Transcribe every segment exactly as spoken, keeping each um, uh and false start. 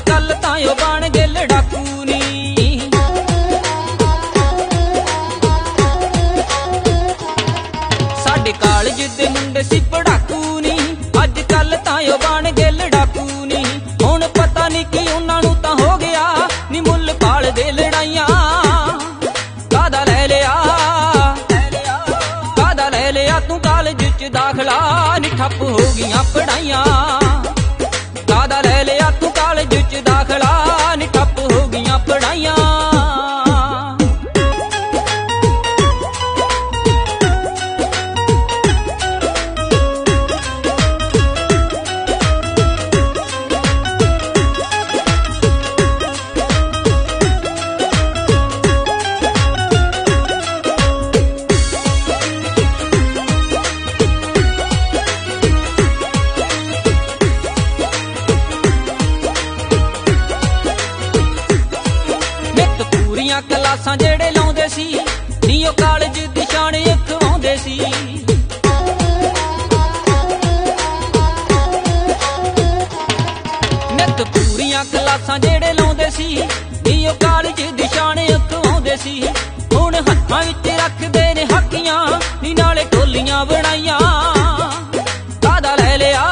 कल तां ओ बन गए लड़ाकू नी। साडे कालज दे मुंडे सी पढ़ाकू नी, अज कल तां ओ बन गए लड़ाकू नी। हुण पता नहीं कि उन्हां नूं तां हो गया नी मुल पाल दे लड़ाइयां। कादा लै लिया कादा लै लिया तू कालज च दाखला नी ठप हो गईयां पढ़ाइयां। कादा लै लिया तू कालज च दाखला नी ठप हो गईयां पढ़ाइयां। क्लासां जेड़े लाउंदे सी नी ओ कालज दी शान अखवाउंदे सी। नित पूरियां क्लासां जेड़े लाउंदे सी नी ओ कालज दी शान अखवाउंदे सी। हुण हत्थां विच रखदे ने हाकियां नी नाले टोलियां बनाइयां। कादा लै लिया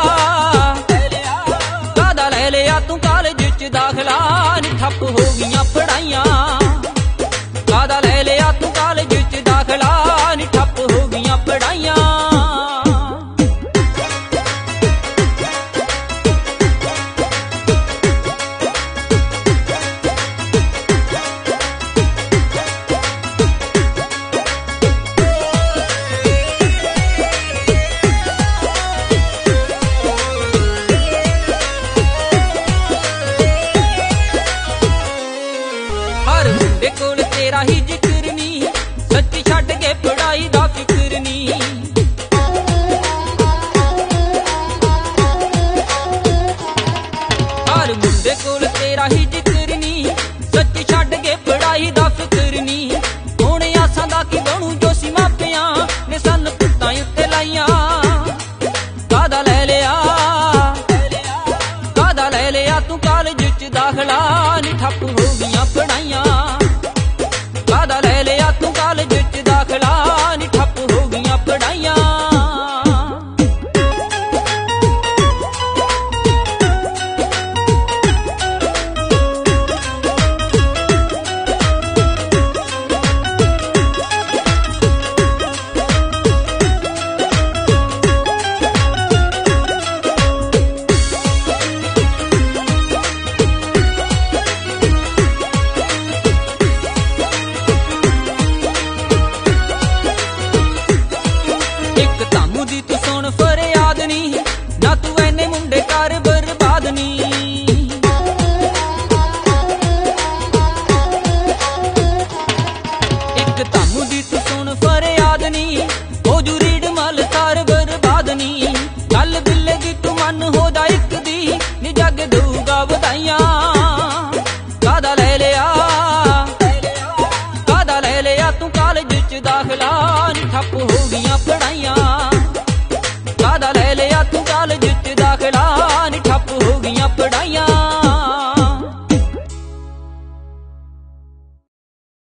कादा लै लिया तू कालज च दाखला नी ठप हो गईयां पढ़ाइयां। कादा लै लिया तू कालज च दाखला नी ठप हो गईयां पढ़ाइयां। हर मुंडे कोल तेरा ही जिक्र नी, सच छड्ड के पढ़ाई दा फिक्र नी। हर मुंडे कोल तेरा ही जिक्र नी, सच छड्ड के पढ़ाई दा फिक्र नी। हुण आसां दा की बनू जो सी मापियां ने सन पुत्तां उत्ते लाइयां। कादा लै लिया कादा लै लिया तू कालज च दाखला नी ठप हो गईयां पढ़ाइयां। कादा लै लिया तू कालज च दाखला नी ठप हो गईयां पढ़ाइयां। तू सुन फरियाद नी ना तू एने मुंडे कर बर्बाद नी। एक तामू दी तू सुन फरियाद नी हो जू रीड मल कर बर्बाद नी। गल बिल्ले दी तू मन हो जा इक दी नी जग दूगा बधाइयां। कादा लै लिया कादा लै लिया तू कालज च दाखला नी ठप हो गईयां पढ़ाइयां। कादा लै लिया तू कालज च दाखला नी ठप हो गईयां पढ़ाइयां।